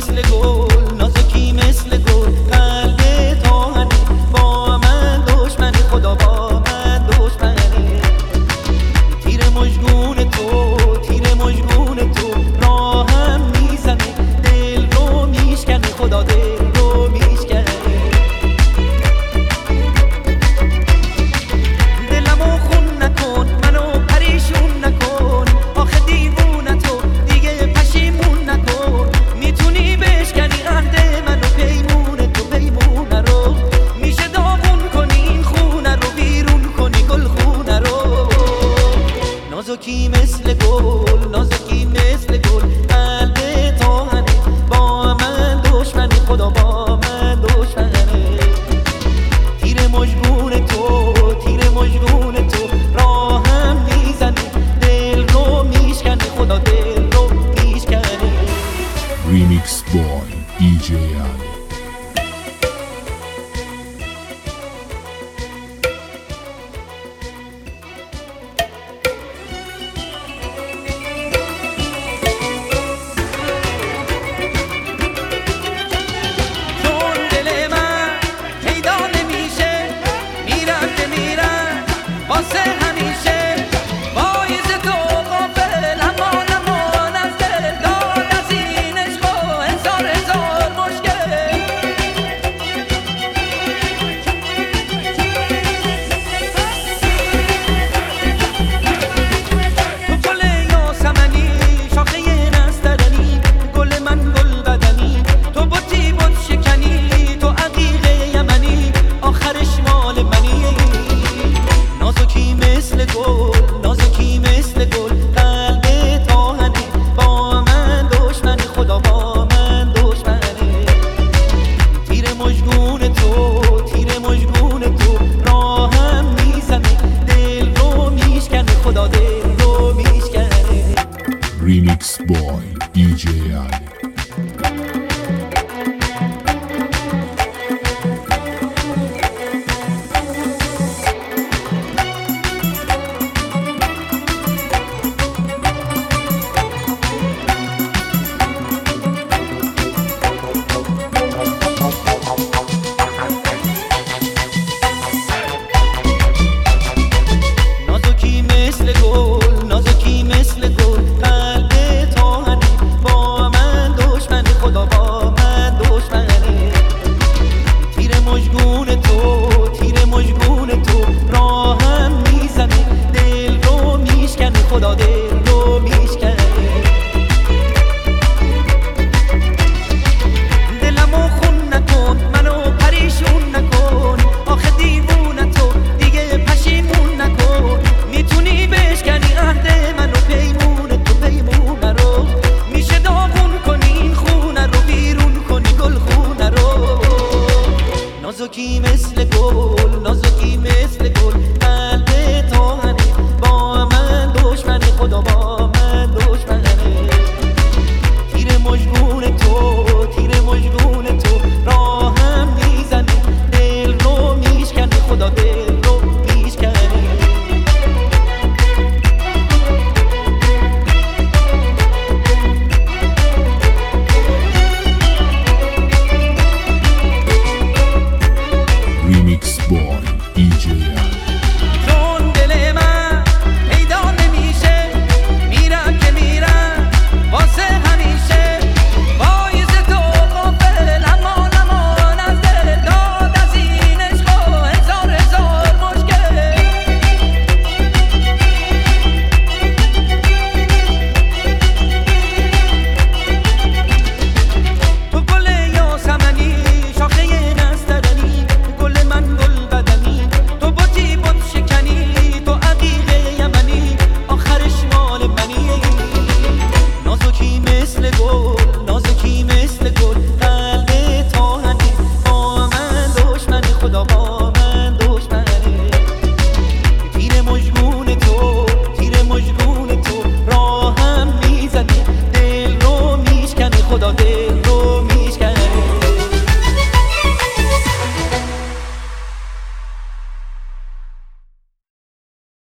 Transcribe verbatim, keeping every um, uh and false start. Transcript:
مثل گل، نازکی مثل گل، قلب تاهنه با من دشمنی، خدا با من دشمنه. تیر مژگون تو، تیر مژگون تو راهم میزنه، دل رو میشکنه، خدا دل رو میشکنه. دلمو خون نکن، منو پریشون نکن، آخه دیوونه تو دیگه پشیمون نکن. میتونی بشکنی عهد منو، پیمون تو پیمونه رو، میشه داغون کنی این خونه رو، بیرون کنی گل خونه رو. نازکی مثل گل، نازکی مثل گل، قلب تاهنه با من دشمنی، خدا با من دشمنه. تیر مژگون تو، تیر مژگون تو راهم میزنه، دل رو میشکنه، خدا دل رو میشکنه. Remix Boy دی جی Ali. Remix Boy دی جی Ali. نازکی مثل گل، نازکی مثل گل، قلب تاهنه با من دشمنی، خدا با من دشمنه. تیر مژگون تو، تیر مژگون تو راهم میزنه، دل رو میشکنه، خدا دل رو میشکنه. دلمو خون نکن، منو پریشون نکن، آخه دیوونه تو دیگه پشیمون نکن. میتونی بشکنی عهد منو، پیمون تو پیمونه رو، میشه داغون کنی این خونه رو، بیرون کنی گل خونه رو. نازکی